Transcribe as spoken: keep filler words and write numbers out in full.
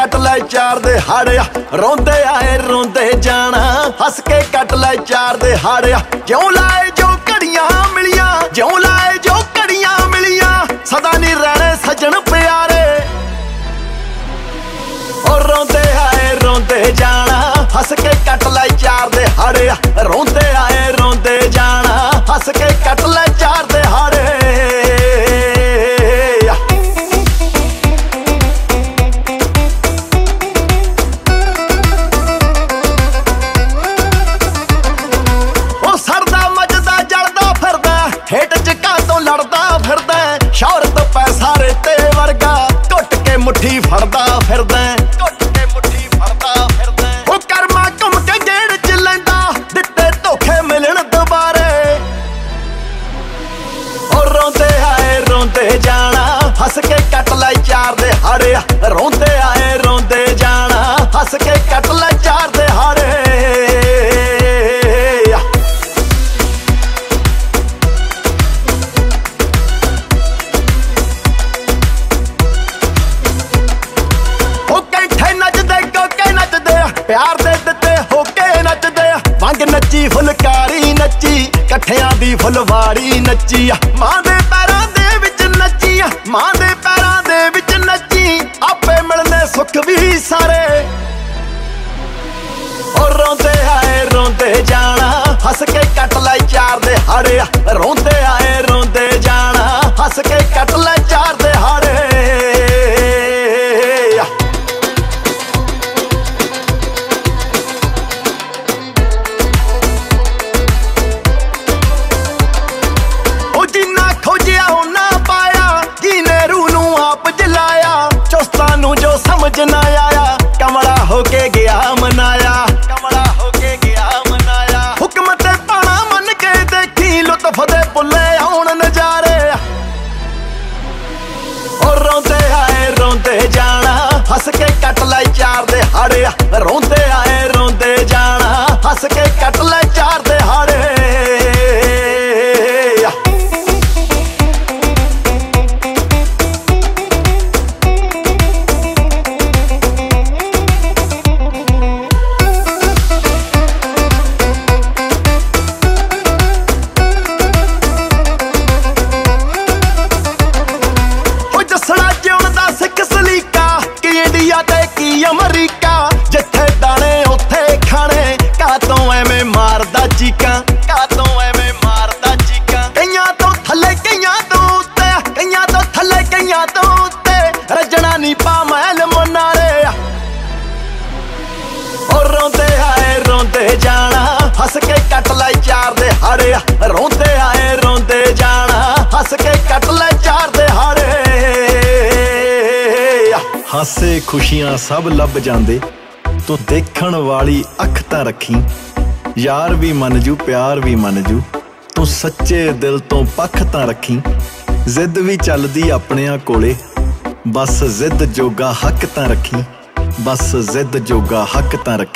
ਕੱਟ ਲੈ ਚਾਰ ਦੇ ਹਾੜਿਆ ਰੋਂਦੇ ਆਏ ਰੋਂਦੇ ਜਾਣਾ ਹੱਸ ਕੇ ਕੱਟ ਲੈ ਚਾਰ ਦੇ ਹਾੜਿਆ ਜਿਉਂ ਲਾਏ ਜੋ ਘੜੀਆਂ ਮਿਲੀਆਂ ਜਿਉਂ ਲਾਏ ਜੋ ਘੜੀਆਂ ਮਿਲੀਆਂ ਸਦਾ ਨਹੀਂ ਰਹਿਣੇ ਸੱਜਣ ਪਿਆਰੇ ਉਹ ਰੋਂਦੇ ਆਏ ਰੋਂਦੇ ਜਾਣਾ ਹੱਸ ਕੇ ਕੱਟ ਲੈ ਚਾਰ ਦੇ ਹਾੜਿਆ ਰੋਂਦੇ ਆਏ ਰੋਂਦੇ ਜਾਣਾ ਹੱਸ ਕੇ ਕੱਟ ਲੈ ਚਾਰ ਦੇ ਹਾੜੇ ਹੇਠ ਚਕਾ ਤੋਂ ਲੜਦਾ ਫਿਰਦਾ ਸ਼ੌਹਰਤ ਪੈਸਾ ਰੇਤੇ ਵਰਗਾ ਟੁੱਟ ਕੇ ਮੁੱਠੀ ਫੜਦਾ ਫਿਰਦਾ ਟੁੱਟ ਕੇ ਮੁੱਠੀ ਫੜਦਾ ਫਿਰਦਾ ਉਹ ਕਰਮਾ ਘੁੰਮ ਕੇ ਗੇੜ ਚ ਲੈਂਦਾ ਦਿੱਤੇ ਧੋਖੇ ਮਿਲਣ ਦੁਬਾਰੇ ਉਹ ਰੋਂਦੇ ਆਏ ਰੋਂਦੇ ਜਾਣਾ ਹੱਸ ਕੇ ਕੱਟ ਲੈ ਚਾਰ ਦੇ ਹਾੜਿਆ ਰੋਂਦੇ ਆਏ ਰੋਂਦੇ ਜਾਣਾ ਹੱਸ ਕੇ ਕੱਟ ਲੈ ਚਾਰ ਦੇ ਹਾੜੇ ਪਿਆਰ ਦੇ ਦਿੱਤੇ ਹੋ ਕੇ ਨੱਚਦੇ ਵੰਗ ਨੱਚੀ ਫੁਲਕਾਰੀ ਨੱਚੀ ਇਕੱਠਿਆਂ ਦੀ ਫੁਲਵਾੜੀ ਨੱਚੀ ਮਾਂ ਦੇ ਪੈਰਾਂ ਦੇ ਵਿੱਚ ਨੱਚੀ ਮਾਂ ਦੇ ਪੈਰਾਂ ਦੇ ਵਿੱਚ ਨੱਚੀ ਆਪੇ ਮਿਲਨੇ ਸੁੱਖ ਵੀ ਸਾਰੇ ਉਹ ਰੋਂਦੇ ਆਏ ਰੋਂਦੇ ਜਾਣਾ ਹੱਸ ਕੇ ਕੱਟ ਲੈ ਚਾਰ ਦੇ ਹਾੜੇ ਰੋਂਦੇ ਆਏ ਰੋਂਦੇ ਜਾਣਾ ਹੱਸ ਕੇ ਕੱਟ ਲੈ ਚਾਰ ਦੇ ਹਾੜੇ ਸਮਝ ਨਾ ਆਇਆ ਕਮਲਾ ਹੋ ਕੇ ਗਿਆ ਮਨਾਇਆ ਕਮਲਾ ਹੋ ਕੇ ਗਿਆ ਮਨਾਇਆ ਹੁਕਮ ਤੇ ਪਾਣਾ ਮੰਨ ਕੇ ਦੇਖੀ ਲੁਤਫ ਦੇ ਪੁੱਲੇ ਆਉਣ ਨਜ਼ਾਰੇ ਉਹ ਰੋਂਦੇ ਆਏ ਰੋਂਦੇ ਜਾਣਾ ਹੱਸ ਕੇ ਕੱਟ ਲੈ ਚਾਰ ਦੇ ਹਾੜਿਆ ਰੋਂਦੇ ਆਏ ਰੋਂਦੇ ਜਾਣਾ ਹੱਸ ਕੇ ਕੱਟ ਲੈ ਚਾਰ ਦੇ ਹਾੜੇ ਅਮਰੀਕਾ ਜਿੱਥੇ ਦਾਣੇ ਉੱਥੇ ਖਾਣੇ ਕਾਤੋਂ ਐਵੇਂ ਮਾਰਦਾ ਚੀਕਾਂ ਕਾਤੋਂ ਐਵੇਂ ਮਾਰਦਾ ਚੀਕਾਂ ਕਈਆਂ ਤੋਂ ਥੱਲੇ ਕਈਆਂ ਤੋਂ ਉੱਤੇ ਕਈਆਂ ਤੋਂ ਥੱਲੇ ਕਈਆਂ ਤੋਂ ਉੱਤੇ ਰੱਜਣਾ ਨੀ ਪਾ ਮਹਿਲ ਮੁਨਾਰੇ ਉਹ ਰੋਂਦੇ ਆਏ ਰੋਂਦੇ ਜਾਣਾ ਹੱਸ ਕੇ ਕੱਟ ਲੈ ਚਾਰ ਦੇ ਹਾੜਿਆ ਰੋਂਦੇ ਆਏ ਰੋਂਦੇ ਜਾਣਾ ਹੱਸ ਕੇ ਕੱਟ ਲੈ ਚਾਰ ਦੇ ਹਾੜੇ ਹਾਸੇ ਖੁਸ਼ੀਆਂ ਸਭ ਲੱਭ ਜਾਂਦੇ ਤੂੰ ਦੇਖਣ ਵਾਲੀ ਅੱਖ ਤਾਂ ਰੱਖੀ ਯਾਰ ਵੀ ਮੰਨ ਜੂ ਪਿਆਰ ਵੀ ਮੰਨ ਜੂ ਤੂੰ ਸੱਚੇ ਦਿਲ ਤੋਂ ਪੱਖ ਤਾਂ ਰੱਖੀ ਜ਼ਿੱਦ ਵੀ ਚੱਲਦੀ ਆਪਣਿਆਂ ਕੋਲੇ ਬਸ ਜ਼ਿੱਦ ਜੋਗਾ ਹੱਕ ਤਾਂ ਰੱਖੀ ਬਸ ਜ਼ਿੱਦ ਜੋਗਾ ਹੱਕ ਤਾਂ ਰੱਖੀ।